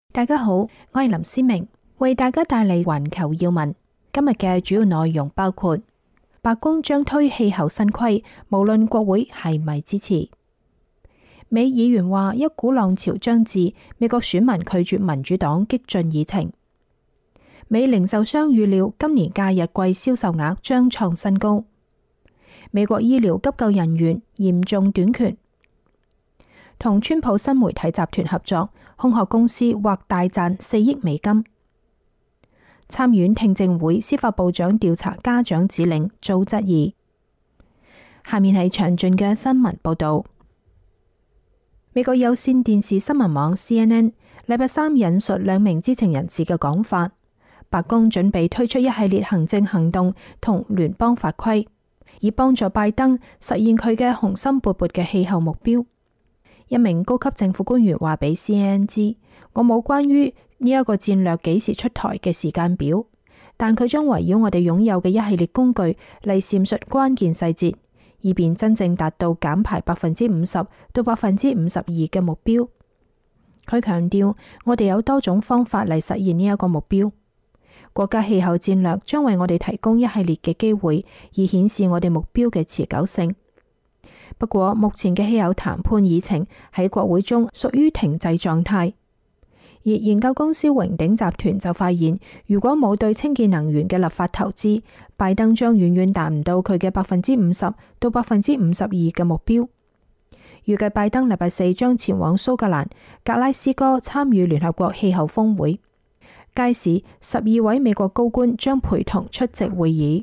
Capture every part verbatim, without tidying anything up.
大家好，我係林思明，為大家帶嚟環球要聞。今日嘅主要內容包括：白宮將推氣候新規，無論國會係咪支持；美議員話一股浪潮將至，美國選民拒絕民主黨激進議程；美零售商預料今年假日季銷售額將創新高；美國醫療急救人員嚴重短缺；同川普新媒體集團合作，空殼公司或大賺四億美金；參院聽證會司法部長調查家長指令遭質疑。下面係詳盡嘅新聞報道。美國有線電視新聞網 C N N 禮拜三引述兩名知情人士嘅講法，白宮準備推出一系列行政行動同聯邦法規，以幫助拜登實現佢嘅雄心勃勃嘅氣候目標。一名高級政府官員話俾 C N N 知，我冇關於呢一個戰略幾時出台嘅時間表，但佢將圍繞我哋擁有嘅一系列工具嚟闡述關鍵細節，以便真正達到減排百分之五十到百分之五十二嘅目標。佢強調，我哋有多種方法嚟實現呢一個目標。國家氣候戰略將為我哋提供一系列嘅機會，以顯示我哋目標嘅持久性。不過，目前嘅氣候談判議程喺國會中屬於停滯狀態，而研究公司榮鼎集團就發現，如果冇對清潔能源嘅立法投資，拜登將遠遠達唔到佢嘅百分之五十到百分之五十二嘅目標。預計拜登禮拜四將前往蘇格蘭格拉斯哥參與聯合國氣候峰會，屆時十二位美國高官將陪同出席會議。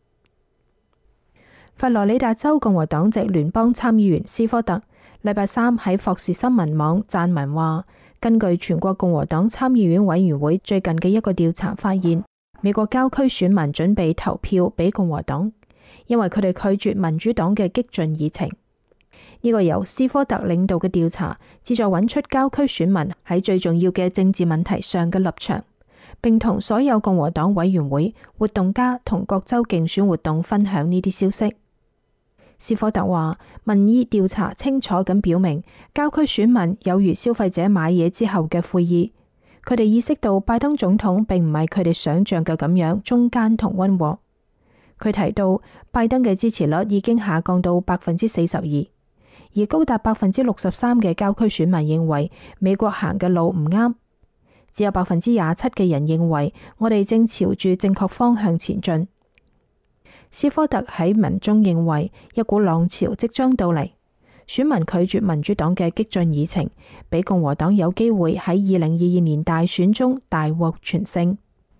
佛羅里達州共和黨籍聯邦參議員斯科特禮拜三喺霍士新聞網撰文話，根據全國共和黨參議院委員會最近嘅一個調查發現，美國郊區選民準備投票俾共和黨，因為佢哋拒絕民主黨嘅激進議程。呢個由斯科特領導嘅調查，旨在揾出郊區選民喺最重要嘅政治問題上嘅立場，並同所有共和黨委員會、活動家同各州競選活動分享呢啲消息。斯科特話，民意調查清楚咁表明，郊區選民有如消費者買嘢之後嘅悔意，佢哋意識到拜登總統並唔係佢哋想象嘅咁樣中間同溫和。佢提到，拜登嘅支持率已經下降到百分之四十二，而高達百分之六十三嘅郊區選民認為美國行嘅路唔啱，只有百分之廿七嘅人認為我哋正朝住正確方向前進。斯科特喺文中認為，一股浪潮即將到嚟，選民拒絕民主黨嘅激進議程，俾共和黨有機會喺二零二二年大選中大獲全勝。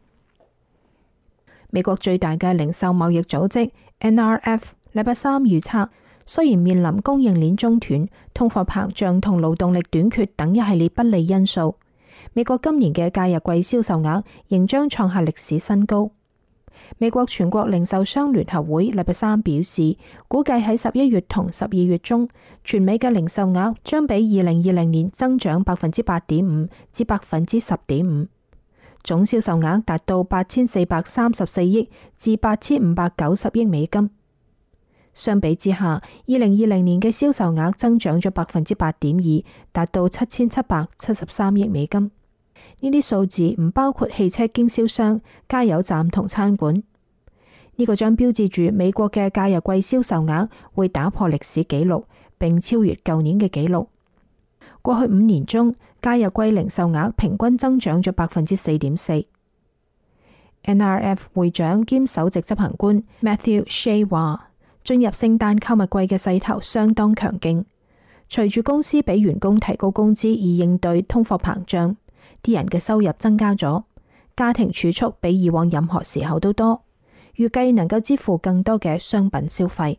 美國最大嘅零售貿易組織 N R F 禮拜三預測，雖然面臨供應鏈中斷、通貨膨脹同勞動力短缺等一系列不利因素，美國今年嘅假日季銷售額仍將創下歷史新高。美國全國零售商聯合會禮拜三表示，估計喺十一月同十二月中，全美嘅零售額將比二零二零年增長百分之八點五至百分之十點五，總銷售額達到八千四百三十四億至八千五百九十億美金。相比之下，二零二零年嘅銷售額增長咗百分之八點二，達到七千七百七十三億美金。呢啲數字唔包括汽車經銷商、加油站同餐館。呢個將標誌住美國嘅假日季銷售額會打破歷史紀錄，並超越舊年嘅紀錄。過去五年中，假日季零售額平均增長咗百分之四點四。N R F 會長兼首席執行官 Matthew Shea 話，進入聖誕購物季嘅勢頭相當強勁，隨住公司俾員工提高工資以應對通貨膨脹。啲人嘅收入增加咗，家庭儲蓄比以往任何時候都多，預計能夠支付更多嘅商品消費。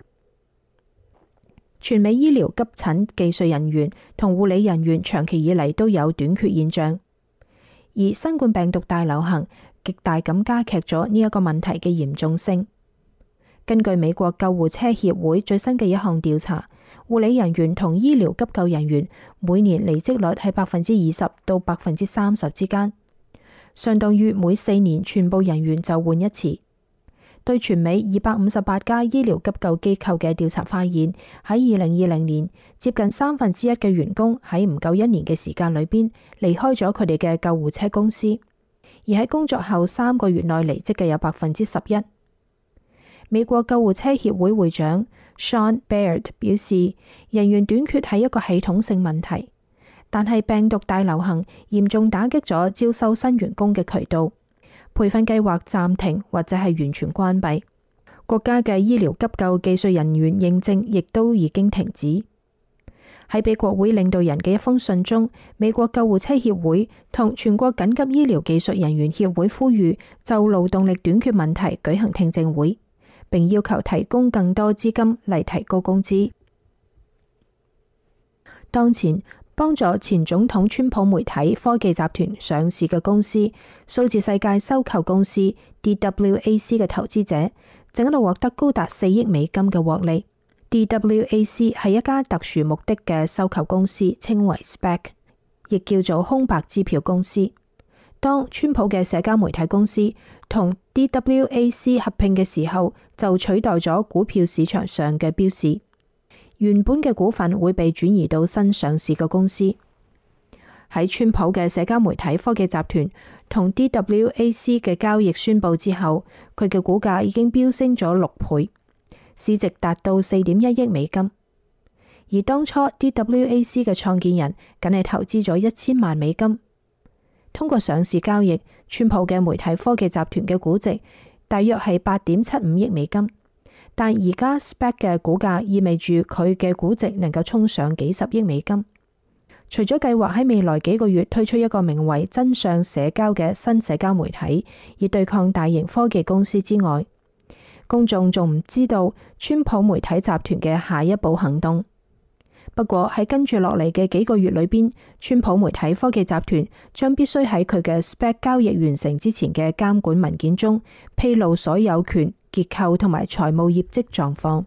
全美醫療急診技術人員同護理人員長期以嚟都有短缺現象，而新冠病毒大流行極大咁加劇咗呢一個問題嘅嚴重性。根據美國救護車協會最新嘅一項調查，護理人員同醫療急救人員每年離職率係百分之二十到百分之三十之間，相當於每四年全部人員就換一次。 對全美二百五十八家醫療急救機構嘅調查發現，喺二零二零年，接近三分之一嘅員工喺唔夠一年嘅時間裏邊離開咗佢哋嘅救護車公司，而喺工作後三個月內離職嘅有百分之十一。美國救護車協會會長 Sean Baird 表示，人員短缺係一個系統性問題，但係病毒大流行嚴重打擊咗招收新員工嘅渠道，培訓計劃暫停或者係完全關閉，國家嘅醫療急救技術人員認證亦都已經停止。喺俾國會領導人嘅一封信中，美國救護車協會同全國緊急醫療技術人員協會呼籲就勞動力短缺問題舉行聽證會，並要求提供更多資金嚟提高工資。當前幫助前總統川普媒體科技集團上市嘅公司數字世界收購公司 D W A C 嘅投資者正喺度獲得高達四億美金嘅獲利。D W A C 係一家特殊目的嘅收購公司，稱為 S P A C， 亦叫做空白支票公司。當川普嘅社交媒體公司同 D W A C 合併嘅時候，就取代咗股票市場上嘅標示，原本嘅股份會被轉移到新上市嘅公司。喺川普嘅社交媒體科技集團同 D W A C 嘅交易宣布之後，佢嘅股價已經飆升咗六倍，市值達到四點一億美金。而當初 D W A C 嘅創建人僅係投資咗一千萬美金。通過上市交易，川普嘅媒體科技集團嘅估值大約係八點七五億美金，但而家 S P A C 嘅股價意味住佢嘅估值能夠衝上幾十億美金。除咗計劃喺未來幾個月推出一個名為真相社交嘅新社交媒體，以對抗大型科技公司之外，公眾仲唔知道川普媒體集團嘅下一步行動。不過喺跟住落嚟嘅幾個月裏邊，川普媒體科技集團將必須喺佢嘅 S P A C 交易完成之前嘅監管文件中披露所有權結構同埋財務業績狀況。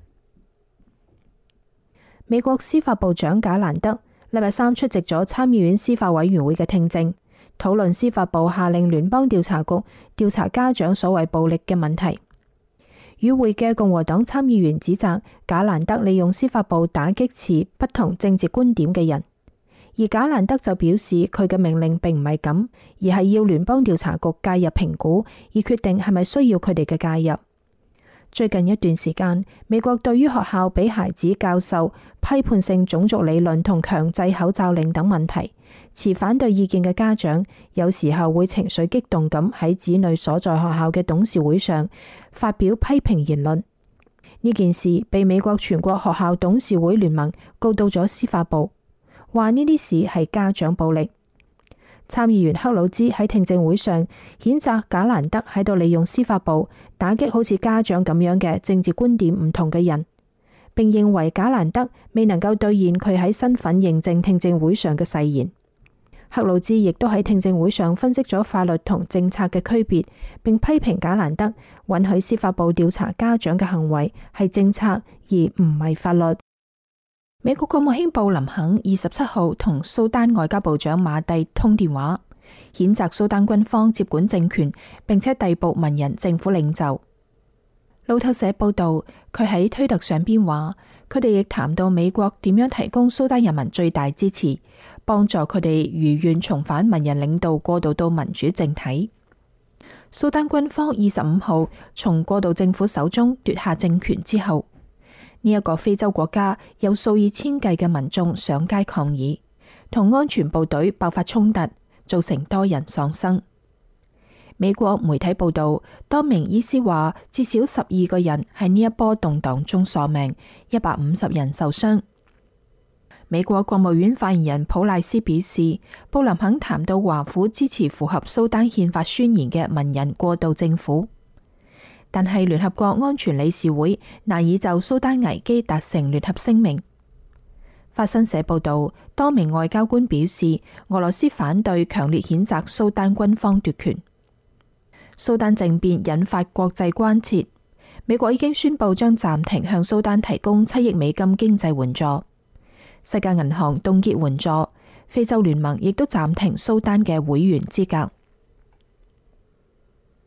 美國司法部長賈蘭德禮拜三出席咗參議院司法委員會嘅聽證，討論司法部下令聯邦調查局調查家長所謂暴力嘅問題。與會嘅共和黨參議員指責賈蘭德利用司法部打擊持不同政治觀點嘅人，而賈蘭德就表示佢嘅命令並唔係咁，而係要聯邦調查局介入評估，以決定係咪需要佢哋嘅介入。最近一段時間，美國對於學校俾孩子教授批判性種族理論同強制口罩令等問題，持反對意見嘅家長有時候會情緒激動咁喺子女所在學校嘅董事會上發表批評言論。呢件事被美國全國學校董事會聯盟告到咗司法部，話呢啲事係家長暴力。參議員克魯茲喺聽證會上譴責賈蘭德喺度利用司法部打擊好似家長咁樣嘅政治觀點唔同嘅人，並認為賈蘭德未能夠兌現佢喺身份認證聽證會上嘅誓言。克魯茲亦都喺聽證會上分析咗法律同政策嘅區別，並批評賈蘭德允許司法部調查家長嘅行為係政策而唔係法律。美國國務卿布林肯二十七號同蘇丹外交部長馬蒂通電話，譴責蘇丹軍方接管政權，並且逮捕文人政府領袖。路透社報道，佢喺推特上邊話，佢哋亦談到美國點樣提供蘇丹人民最大支持，幫助佢哋如願重返文人領導過渡到民主政體。蘇丹軍方二十五號從過渡政府手中奪下政權之後，呢一個非洲國家有數以千計嘅民眾上街抗議，同安全部隊爆發衝突，造成多人喪生。美國媒體報道，多名醫師話至少十二個人喺呢一波動盪中喪命，一百五十人受傷。美國國務院發言人普賴斯表示，布林肯談到華府支持符合蘇丹憲法宣言嘅文人過渡政府，但係聯合國安全理事會難以就蘇丹危機達成聯合聲明。法新社報道，多名外交官表示，俄羅斯反對強烈譴責蘇丹軍方奪權。蘇丹政變引發國際關切，美國已經宣布將暫停向蘇丹提供七億美金經濟援助，世界銀行凍結援助，非洲聯盟亦都暫停蘇丹嘅會員資格。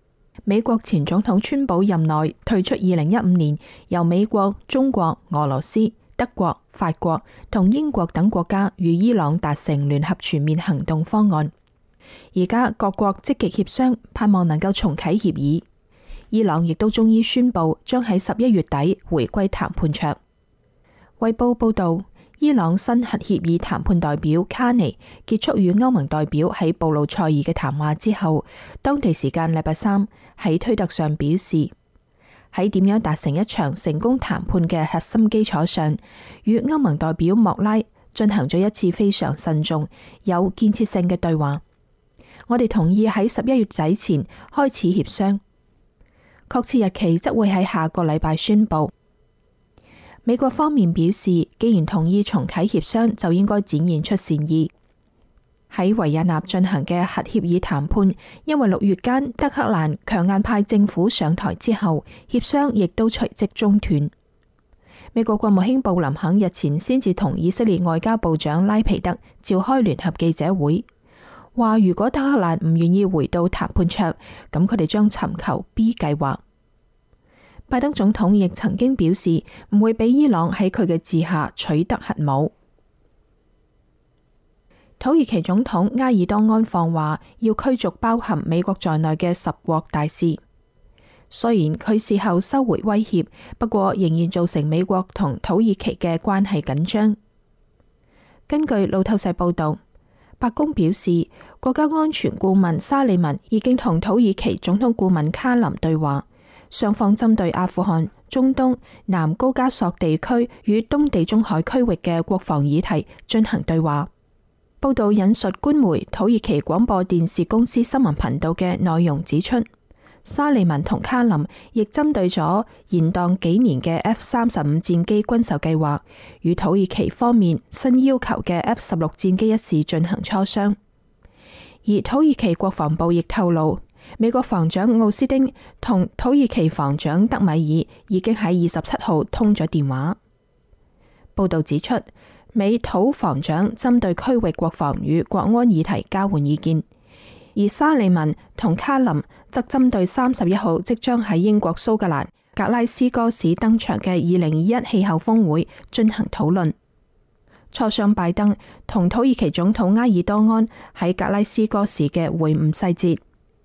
美國前總統川普任內退出二零一五年由美國、中國、俄羅斯、德國、法國同英國等國家與伊朗達成聯合全面行動方案。而家各國積極協商，盼望能夠重啟協議。伊朗亦都終於宣布將喺十一月底回歸談判桌。衛報報道，伊朗新核協議談判代表卡尼結束與歐盟代表喺布魯塞爾嘅談話之後，當地時間禮拜三喺推特上表示，喺點樣達成一場成功談判嘅核心基礎上，與歐盟代表莫拉進行咗一次非常慎重、有建設性嘅對話。我哋同意喺十一月底前開始協商，確切日期則會喺下個禮拜宣布。美國方面表示，既然同意重啟協商，就應該展現出善意。喺維也納進行嘅核協議談判，因為六月間德黑蘭強硬派政府上台之後，協商亦都隨即中斷。美國國務卿布林肯日前先至同以色列外交部長拉皮德召開聯合記者會，話如果德黑蘭唔願意回到談判桌，咁佢哋將尋求 B 計劃。拜登總統亦曾經表示唔會俾伊朗喺佢嘅治下取得核武。土耳其總統埃爾多安放話要驅逐包含美國在內嘅十國大使。雖然佢事後收回威脅，不過仍然造成美國同土耳其嘅關係緊張。根據路透社報道，白宮表示，國家安全顧問沙利文已經同土耳其總統顧問卡林對話。雙方針對阿富汗、中東、南高加索地區與東地中海區域嘅國防議題進行對話。報道引述官媒土耳其廣播電視公司新聞頻道嘅內容指出，沙利文同卡林亦針對咗延宕幾年嘅 F 三十五戰機軍售計劃，與土耳其方面新要求嘅 F 十六戰機一事進行磋商。而土耳其國防部亦透露，美國防長奧斯丁同土耳其防長德米爾已經喺二十七號通咗電話。報道指出，美土防長針對區域國防與國安議題交換意見，而沙利文同卡林則針對三十一號即將喺英國蘇格蘭格拉斯哥市登場嘅二零二一氣候峰會進行討論，磋商拜登同土耳其總統埃爾多安喺格拉斯哥市嘅會晤細節。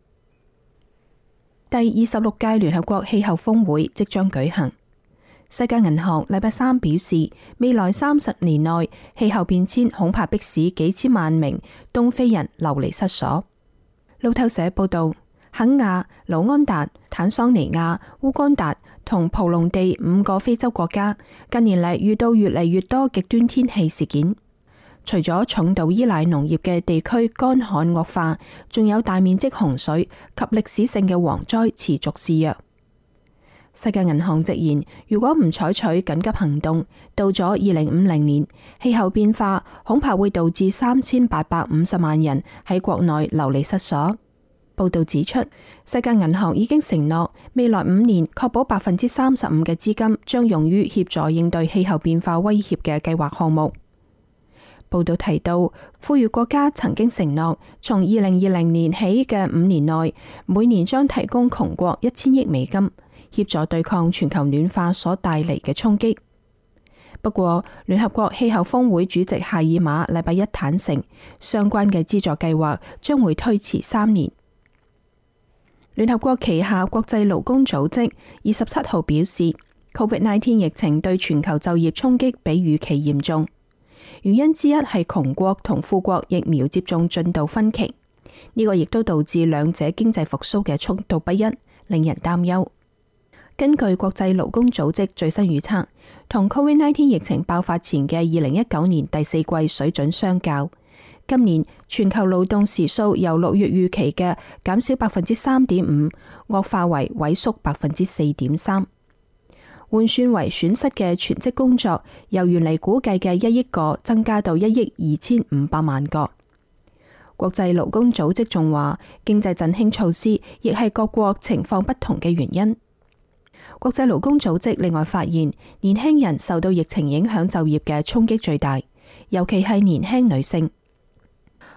第二十六屆聯合國氣候峰會即將舉行。世界銀行禮拜三表示，未來三十年內氣候變遷恐怕迫使幾千萬名東非人流離失所。路透社報道，肯亞、盧安達、坦桑尼亞、烏干達同蒲隆地五個非洲國家近年嚟遇到越嚟越多極端天氣事件。除咗重度依賴農業嘅地區乾旱惡化，仲有大面積洪水及歷史性嘅蝗災持續肆虐。世界銀行直言，如果唔採取緊急行動，到咗二零五零年，氣候變化恐怕會導致三千八百五十萬人喺國內流離失所。報道指出，世界銀行已經承諾未來五年確保百分之三十五嘅資金將用於協助應對氣候變化威脅嘅計劃項目。報道提到，富裕國家曾經承諾，從二零二零年起嘅五年內，每年將提供窮國一千億美金，協助對抗全球暖化所帶嚟嘅衝擊。不過，聯合國氣候峰會主席夏爾馬禮拜一坦承，相關嘅資助計劃將會推遲三年。聯合國旗下國際勞工組織二十七號表示，Covid 十九 疫情對全球就業衝擊比預期嚴重。原因之一係窮國同富國疫苗接種進度分歧，呢個亦都導致兩者經濟復甦嘅速度不一，令人擔憂。根據國際勞工組織最新預測，同 Covid 十九 疫情爆發前嘅二零一九年第四季水準相較，今年全球勞動時數由六月預期嘅減少百分之三點五，惡化為萎縮百分之四點三。換算為損失嘅全職工作，由原嚟估計嘅一億個增加到一億二千五百萬個。國際勞工組織仲話，經濟振興措施亦係各國情況不同嘅原因。國際勞工組織另外發現，年輕人受到疫情影響就業嘅衝擊最大，尤其係年輕女性。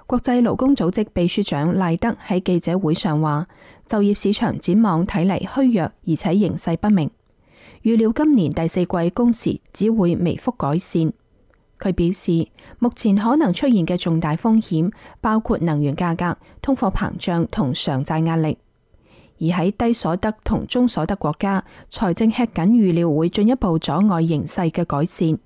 國際勞工組織秘書長賴德喺記者會上話，就業市場展望睇嚟虛弱，而且形勢不明，預料今年第四季工時只會微幅改善。佢表示，目前可能出現嘅重大風險包括能源價格、通貨膨脹同償債壓力，而喺低所得同中所得國家，財政吃緊，預料會進一步阻礙形勢嘅改善。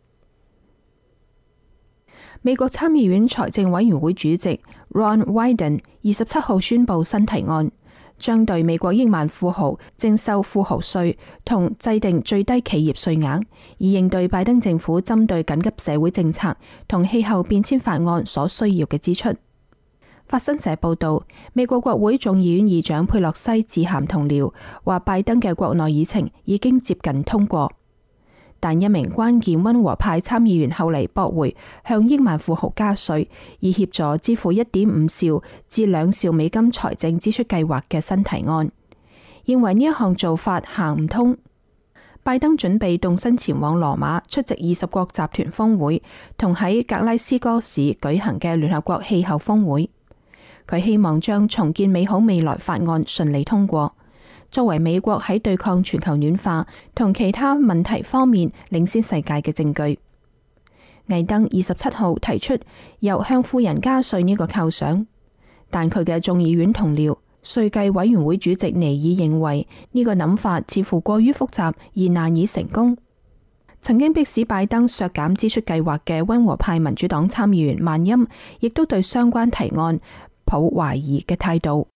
美國參議院財政委員會主席 Ron Wyden 二十七號宣布新提案，將對美國億萬富豪徵收富豪稅同制定最低企業稅額，以應對拜登政府針對緊急社會政策同氣候變遷法案所需要嘅支出。法新社報道，美國國會眾議院議長佩洛西致函同僚，話拜登嘅國內議程已經接近通過。但一名關鍵溫和派參議員後嚟駁回向億萬富豪加稅，以協助支付一點五兆至兩兆美金財政支出計劃嘅新提案，認為呢一項做法行唔通。拜登準備動身前往羅馬出席二十國集團峰會，同喺格拉斯哥市舉行嘅聯合國氣候峰會。佢希望將重建美好未來法案順利通過，作為美國喺對抗全球暖化同其他問題方面領先世界嘅證據。魏登二十七號提出由向富人加稅呢個構想，但佢嘅眾議院同僚稅計委員會主席尼爾認為呢個諗法似乎過於複雜而難以成功。曾經迫使拜登削減支出計劃嘅溫和派民主黨參議員曼欽亦都對相關提案抱懷疑嘅態度。